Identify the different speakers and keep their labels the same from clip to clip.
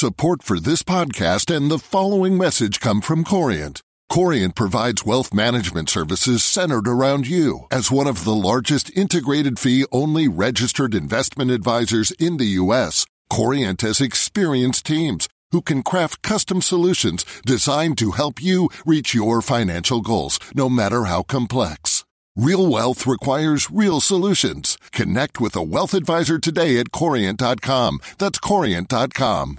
Speaker 1: Support for this podcast and the following message come from Corient. Corient provides wealth management services centered around you. As one of the largest integrated fee-only registered investment advisors in the U.S., Corient has experienced teams who can craft custom solutions designed to help you reach your financial goals, no matter how complex. Real wealth requires real solutions. Connect with a wealth advisor today at Corient.com. That's Corient.com.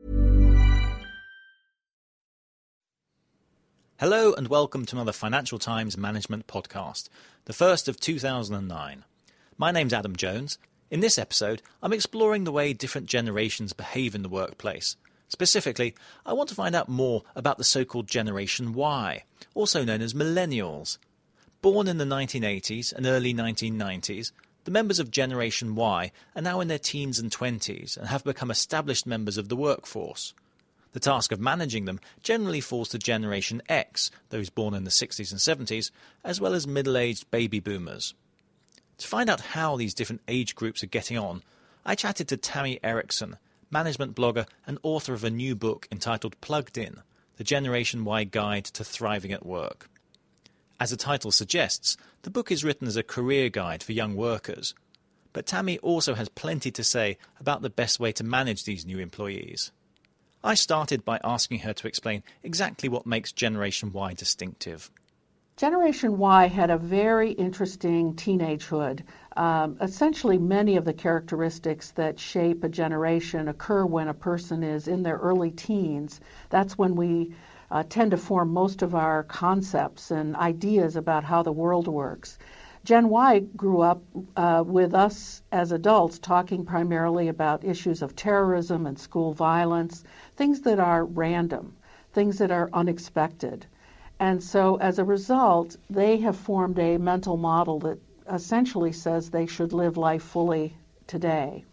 Speaker 2: Hello and welcome to another Financial Times Management podcast, the first of 2009. My name's Adam Jones. In this episode, I'm exploring the way different generations behave in the workplace. Specifically, I want to find out more about the so-called Generation Y, also known as Millennials. Born in the 1980s and early 1990s, the members of Generation Y are now in their teens and 20s and have become established members of the workforce. The task of managing them generally falls to Generation X, those born in the 60s and 70s, as well as middle-aged baby boomers. To find out how these different age groups are getting on, I chatted to Tammy Erickson, management blogger and author of a new book entitled Plugged In, The Generation Y Guide to Thriving at Work. As the title suggests, the book is written as a career guide for young workers. But Tammy also has plenty to say about the best way to manage these new employees. I started by asking her to explain exactly what makes Generation Y distinctive.
Speaker 3: Generation Y had a very interesting teenagehood. Essentially, many of the characteristics that shape a generation occur when a person is in their early teens. That's when we tend to form most of our concepts and ideas about how the world works. Gen Y grew up with us as adults talking primarily about issues of terrorism and school violence, things that are random, things that are unexpected. And so as a result, they have formed a mental model that essentially says they should live life fully today.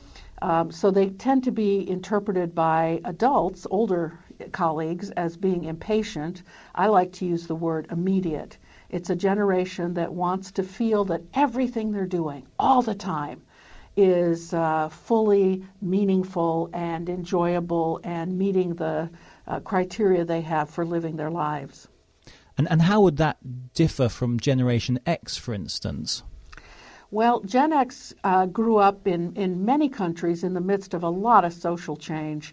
Speaker 3: So they tend to be interpreted by adults, older colleagues, as being impatient. I like to use the word immediate. It's a generation that wants to feel that everything they're doing all the time is fully meaningful and enjoyable and meeting the criteria they have for living their lives.
Speaker 2: And how would that differ from Generation X, for instance?
Speaker 3: Well, Gen X grew up in many countries in the midst of a lot of social change.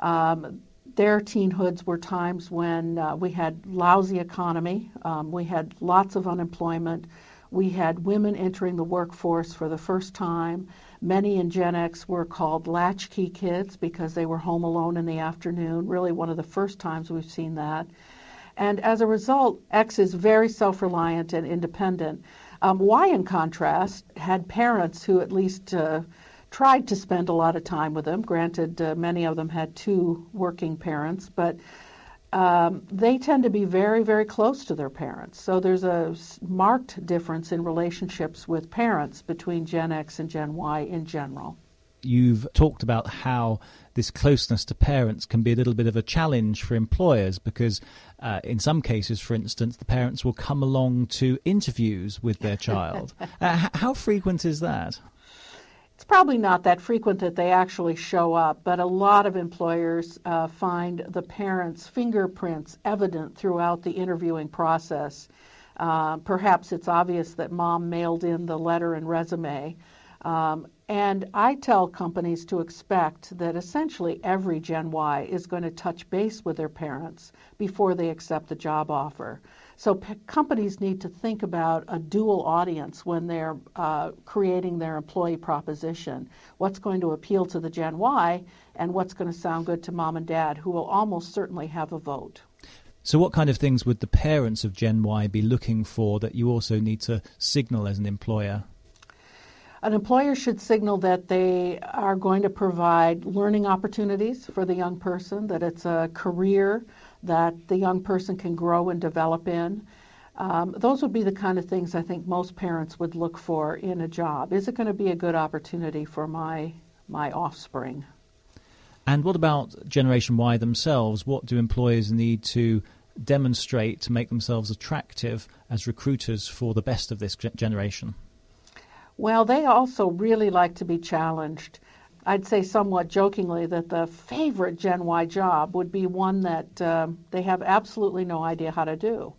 Speaker 3: Their teenhoods were times when we had lousy economy, we had lots of unemployment, we had women entering the workforce for the first time. Many in Gen X were called latchkey kids because they were home alone in the afternoon, really one of the first times we've seen that. And as a result, X is very self-reliant and independent. Y, in contrast, had parents who at least tried to spend a lot of time with them. Granted, many of them had two working parents, but they tend to be very, very close to their parents. So there's a marked difference in relationships with parents between Gen X and Gen Y in general.
Speaker 2: You've talked about how this closeness to parents can be a little bit of a challenge for employers because in some cases, for instance, the parents will come along to interviews with their child. How frequent is that?
Speaker 3: It's probably not that frequent that they actually show up, but a lot of employers find the parents' fingerprints evident throughout the interviewing process. Perhaps it's obvious that mom mailed in the letter and resume. And I tell companies to expect that essentially every Gen Y is going to touch base with their parents before they accept the job offer. So companies need to think about a dual audience when they're creating their employee proposition. What's going to appeal to the Gen Y and what's going to sound good to mom and dad, who will almost certainly have a vote.
Speaker 2: So what kind of things would the parents of Gen Y be looking for that you also need to signal as an employer?
Speaker 3: An employer should signal that they are going to provide learning opportunities for the young person, that it's a career that the young person can grow and develop in. Those would be the kind of things I think most parents would look for in a job. Is it going to be a good opportunity for my offspring?
Speaker 2: And what about Generation Y themselves? What do employers need to demonstrate to make themselves attractive as recruiters for the best of this generation?
Speaker 3: Well, they also really like to be challenged. I'd say somewhat jokingly that the favorite Gen Y job would be one that they have absolutely no idea how to do.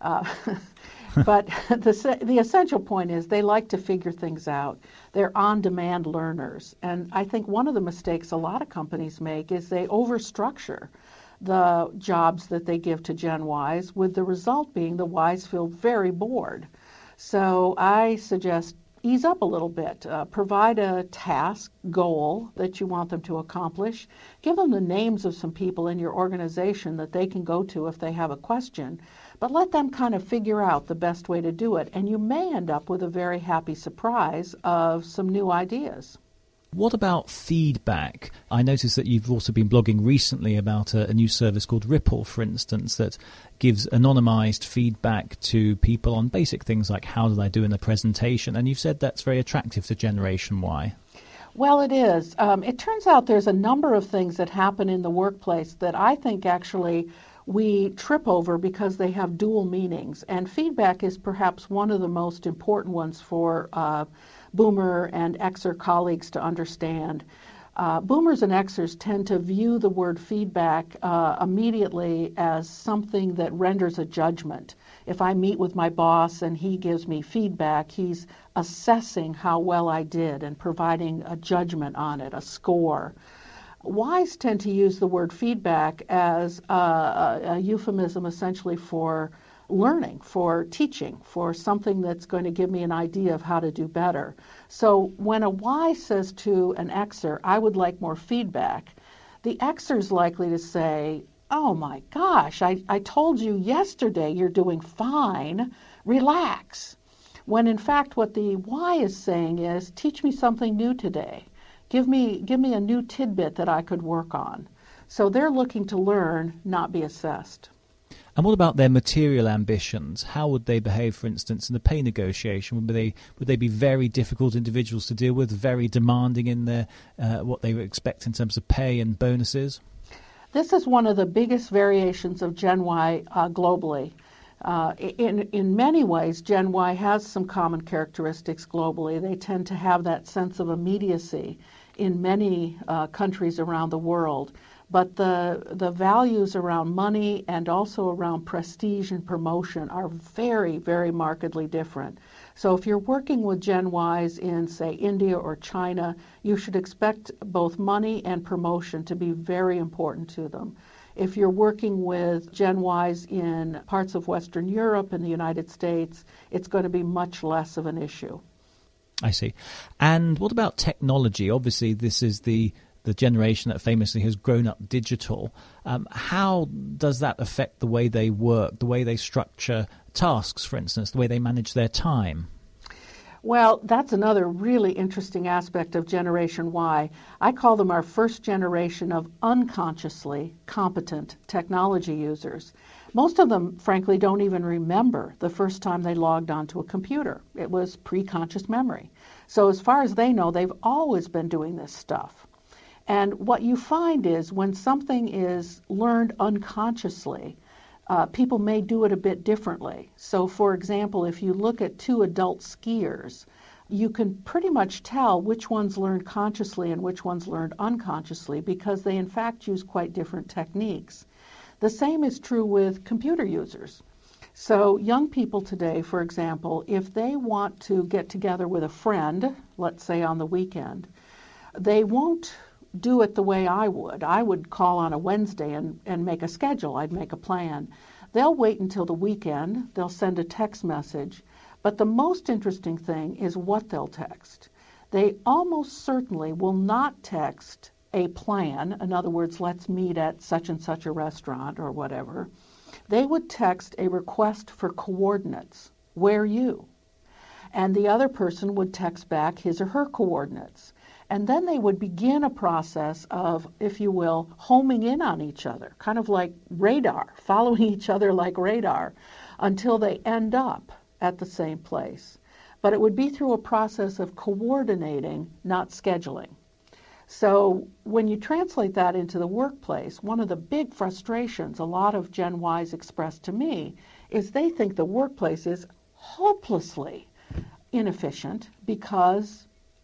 Speaker 3: But the essential point is they like to figure things out. They're on-demand learners. And I think one of the mistakes a lot of companies make is they overstructure the jobs that they give to Gen Ys, with the result being the Ys feel very bored. So I suggest ease up a little bit. Provide a task, goal that you want them to accomplish. Give them the names of some people in your organization that they can go to if they have a question. But let them kind of figure out the best way to do it, and you may end up with a very happy surprise of some new ideas.
Speaker 2: What about feedback? I noticed that you've also been blogging recently about a new service called Ripple, for instance, that gives anonymized feedback to people on basic things like how did I do in the presentation, and you've said that's very attractive to Generation Y.
Speaker 3: Well, it is. It turns out there's a number of things that happen in the workplace that I think actually we trip over because they have dual meanings. And feedback is perhaps one of the most important ones for Boomer and Xer colleagues to understand. Boomers and Xers tend to view the word feedback immediately as something that renders a judgment. If I meet with my boss and he gives me feedback, he's assessing how well I did and providing a judgment on it, a score. Ys tend to use the word feedback as a euphemism essentially for learning, for teaching, for something that's going to give me an idea of how to do better. So when a Y says to an Xer, I would like more feedback, the Xer's likely to say, oh my gosh, I told you yesterday you're doing fine, relax. When in fact what the Y is saying is, teach me something new today. Give me a new tidbit that I could work on. So they're looking to learn, not be assessed.
Speaker 2: And what about their material ambitions? How would they behave, for instance, in the pay negotiation? Would they be very difficult individuals to deal with, very demanding in their what they would expect in terms of pay and bonuses?
Speaker 3: This is one of the biggest variations of Gen Y globally. In many ways, Gen Y has some common characteristics globally. They tend to have that sense of immediacy in many countries around the world. But the values around money and also around prestige and promotion are very, very markedly different. So if you're working with Gen Ys in, say, India or China, you should expect both money and promotion to be very important to them. If you're working with Gen Ys in parts of Western Europe and the United States, it's going to be much less of an issue.
Speaker 2: I see. And what about technology? Obviously, this is the generation that famously has grown up digital. How does that affect the way they work, the way they structure tasks, for instance, the way they manage their time?
Speaker 3: Well, that's another really interesting aspect of Generation Y. I call them our first generation of unconsciously competent technology users. Most of them, frankly, don't even remember the first time they logged onto a computer. It was pre-conscious memory. So as far as they know, they've always been doing this stuff. And what you find is when something is learned unconsciously, people may do it a bit differently. So, for example, if you look at two adult skiers, you can pretty much tell which ones learned consciously and which ones learned unconsciously because they, in fact, use quite different techniques. The same is true with computer users. So young people today, for example, if they want to get together with a friend, let's say on the weekend, they won't do it the way I would. I would call on a Wednesday and make a schedule. I'd make a plan. They'll wait until the weekend. They'll send a text message. But the most interesting thing is what they'll text. They almost certainly will not text a plan. In other words, let's meet at such and such a restaurant or whatever. They would text a request for coordinates. Where you? And the other person would text back his or her coordinates. And then they would begin a process of, if you will, homing in on each other, kind of like radar, following each other like radar, until they end up at the same place. But it would be through a process of coordinating, not scheduling. So when you translate that into the workplace, one of the big frustrations a lot of Gen Ys express to me is they think the workplace is hopelessly inefficient because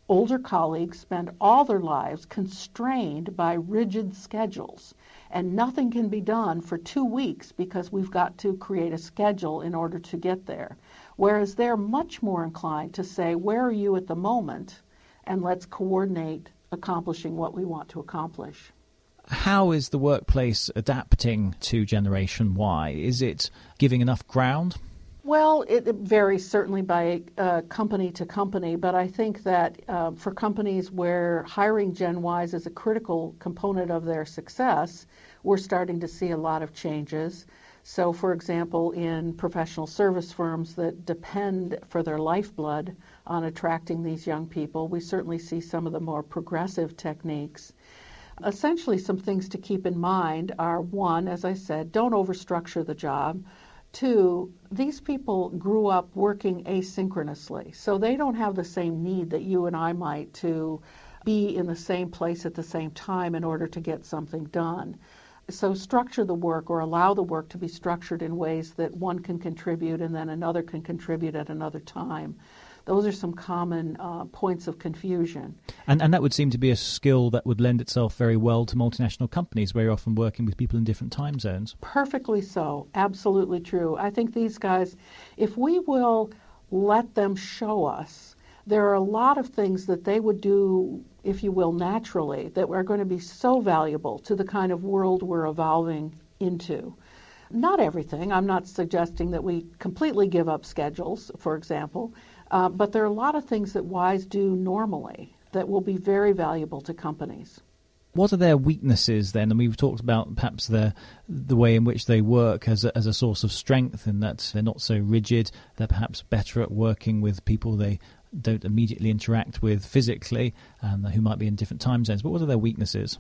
Speaker 3: older colleagues spend all their lives constrained by rigid schedules, and nothing can be done for 2 weeks because we've got to create a schedule in order to get there. Whereas they're much more inclined to say, where are you at the moment, and let's coordinate accomplishing what we want to accomplish.
Speaker 2: How is the workplace adapting to Generation Y? Is it giving enough ground?
Speaker 3: Well, it varies certainly by company to company, but I think that for companies where hiring Gen Ys is a critical component of their success, we're starting to see a lot of changes. So, for example, in professional service firms that depend for their lifeblood on attracting these young people, we certainly see some of the more progressive techniques. Essentially, some things to keep in mind are, one, as I said, don't overstructure the job. Two, these people grew up working asynchronously, so they don't have the same need that you and I might to be in the same place at the same time in order to get something done. So structure the work, or allow the work to be structured in ways that one can contribute and then another can contribute at another time. Those are some common points of confusion.
Speaker 2: And that would seem to be a skill that would lend itself very well to multinational companies where you're often working with people in different time zones.
Speaker 3: Perfectly so. Absolutely true. I think these guys, if we will let them show us, there are a lot of things that they would do, if you will, naturally, that are going to be so valuable to the kind of world we're evolving into. Not everything. I'm not suggesting that we completely give up schedules, for example. But there are a lot of things that Ys do normally that will be very valuable to companies.
Speaker 2: What are their weaknesses then? And we've talked about perhaps the way in which they work as a source of strength, in that they're not so rigid. They're perhaps better at working with people they don't immediately interact with physically, who might be in different time zones. But what are their weaknesses?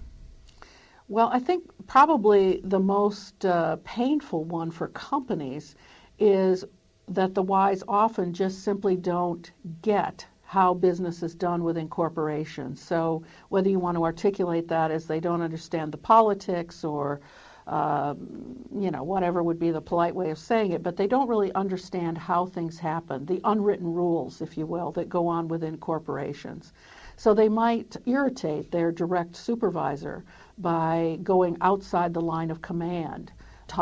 Speaker 3: Well, I think probably the most painful one for companies is that the Ys often just simply don't get how business is done within corporations. So whether you want to articulate that as they don't understand the politics or, whatever would be the polite way of saying it, but they don't really understand how things happen, the unwritten rules, if you will, that go on within corporations. So they might irritate their direct supervisor by going outside the line of command,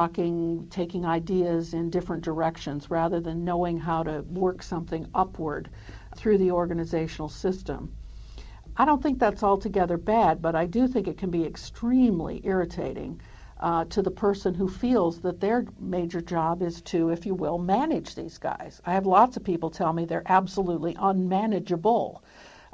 Speaker 3: taking ideas in different directions rather than knowing how to work something upward through the organizational system. I don't think that's altogether bad, but I do think it can be extremely irritating to the person who feels that their major job is to, if you will, manage these guys. I have lots of people tell me they're absolutely unmanageable.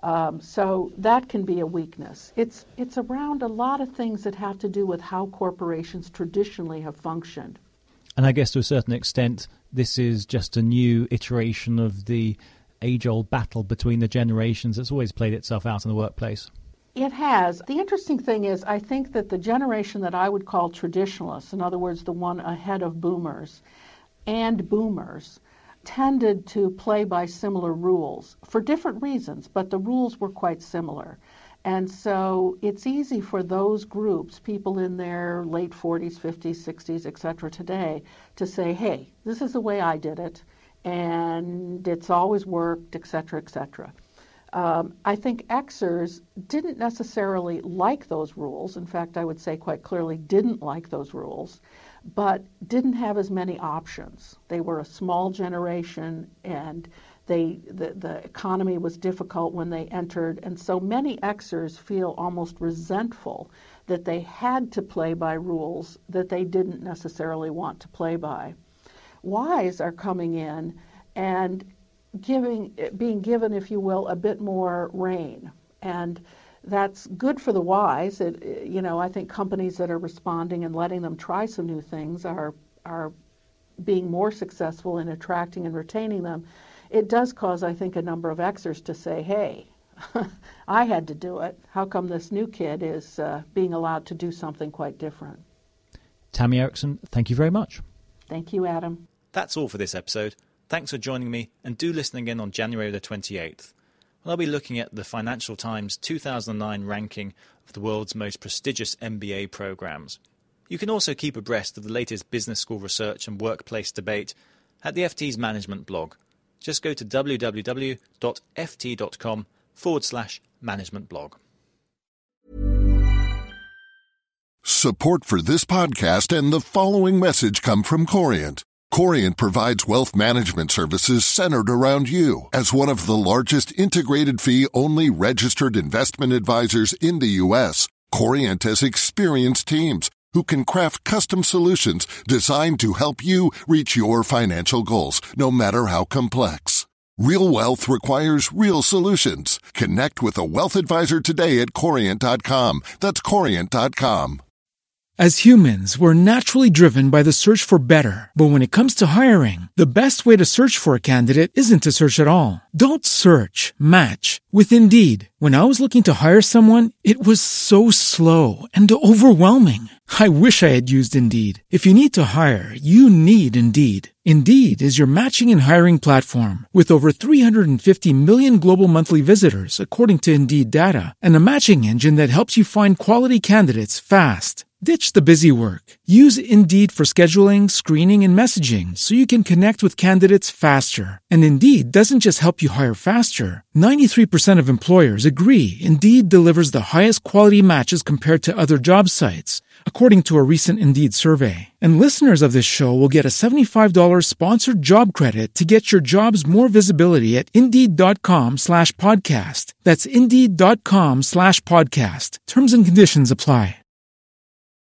Speaker 3: So that can be a weakness. It's around a lot of things that have to do with how corporations traditionally have functioned.
Speaker 2: And I guess to a certain extent, this is just a new iteration of the age-old battle between the generations that's always played itself out in the workplace.
Speaker 3: It has. The interesting thing is, I think that the generation that I would call traditionalists, in other words, the one ahead of boomers, and boomers, tended to play by similar rules for different reasons, but the rules were quite similar. And so it's easy for those groups, people in their late 40s, 50s, 60s, et cetera, today, to say, hey, this is the way I did it, and it's always worked, et cetera, et cetera. I think Xers didn't necessarily like those rules. In fact, I would say quite clearly didn't like those rules, but didn't have as many options. They were a small generation, and the economy was difficult when they entered, and so many Xers feel almost resentful that they had to play by rules that they didn't necessarily want to play by. Ys are coming in and being given, if you will, a bit more rein, and that's good for the Ys. I think companies that are responding and letting them try some new things are being more successful in attracting and retaining them. It does cause, I think, a number of Xers to say, hey, I had to do it. How come this new kid is being allowed to do something quite different?
Speaker 2: Tammy Erickson, thank you very much.
Speaker 3: Thank you, Adam.
Speaker 2: That's all for this episode. Thanks for joining me, and do listen again on January the 28th. I'll be looking at the Financial Times 2009 ranking of the world's most prestigious MBA programs. You can also keep abreast of the latest business school research and workplace debate at the FT's management blog. Just go to www.ft.com indeed.com/management blog.
Speaker 1: Support for this podcast and the following message come from Corient. Corient provides wealth management services centered around you. As one of the largest integrated fee-only registered investment advisors in the U.S., Corient has experienced teams who can craft custom solutions designed to help you reach your financial goals, no matter how complex. Real wealth requires real solutions. Connect with a wealth advisor today at Corient.com. That's Corient.com.
Speaker 4: As humans, we're naturally driven by the search for better. But when it comes to hiring, the best way to search for a candidate isn't to search at all. Don't search, match with Indeed. When I was looking to hire someone, it was so slow and overwhelming. I wish I had used Indeed. If you need to hire, you need Indeed. Indeed is your matching and hiring platform with over 350 million global monthly visitors, according to Indeed data, and a matching engine that helps you find quality candidates fast. Ditch the busy work. Use Indeed for scheduling, screening, and messaging so you can connect with candidates faster. And Indeed doesn't just help you hire faster. 93% of employers agree Indeed delivers the highest quality matches compared to other job sites, according to a recent Indeed survey. And listeners of this show will get a $75 sponsored job credit to get your jobs more visibility at Indeed.com/podcast. That's Indeed.com/podcast. Terms and conditions apply.